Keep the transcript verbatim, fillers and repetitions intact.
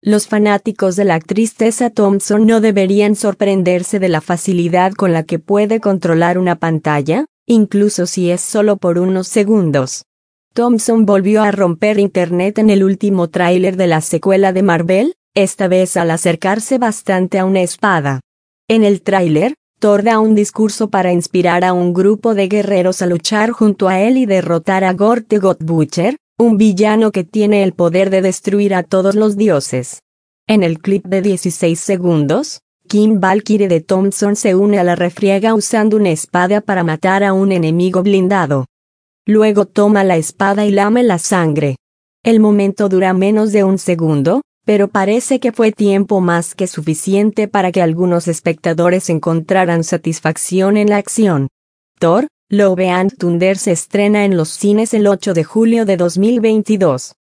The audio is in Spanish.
Los fanáticos de la actriz Tessa Thompson no deberían sorprenderse de la facilidad con la que puede controlar una pantalla, incluso si es solo por unos segundos. Thompson volvió a romper internet en el último tráiler de la secuela de Marvel, esta vez al acercarse bastante a una espada. En el tráiler, Thor da un discurso para inspirar a un grupo de guerreros a luchar junto a él y derrotar a Gorr the God Butcher, un villano que tiene el poder de destruir a todos los dioses. En el clip de dieciséis segundos, Kim Valkyrie de Thompson se une a la refriega usando una espada para matar a un enemigo blindado. Luego toma la espada y lame la sangre. El momento dura menos de un segundo, pero parece que fue tiempo más que suficiente para que algunos espectadores encontraran satisfacción en la acción. Thor: Love and Thunder se estrena en los cines el ocho de julio de dos mil veintidós.